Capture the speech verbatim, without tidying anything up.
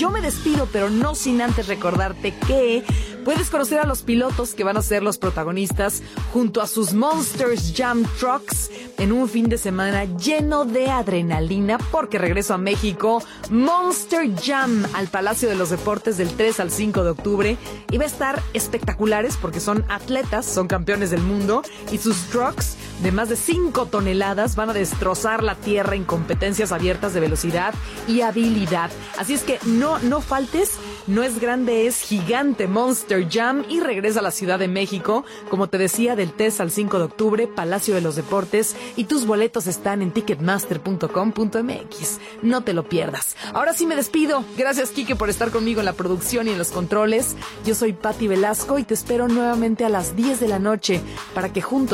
yo me despido, pero no sin antes recordarte que puedes conocer a los pilotos que van a ser los protagonistas junto a sus Monsters Jam Trucks en un fin de semana lleno de adrenalina, porque regreso a México, Monster Jam al Palacio de los Deportes del tres al cinco de octubre, y va a estar espectaculares porque son atletas, son campeones del mundo, y sus trucks de más de cinco toneladas van a destrozar la tierra en competencias abiertas de velocidad y habilidad. Así es que no, no faltes, no es grande, es gigante Monster Jam, y regresa a la Ciudad de México, como te decía, del tres al cinco de octubre, Palacio de los Deportes, y tus boletos están en ticketmaster punto com punto m x. No te lo pierdas. Ahora sí me despido. Gracias, Quique, por estar conmigo en la producción y en los controles. Yo soy Patti Velasco y te espero nuevamente a las diez de la noche para que juntos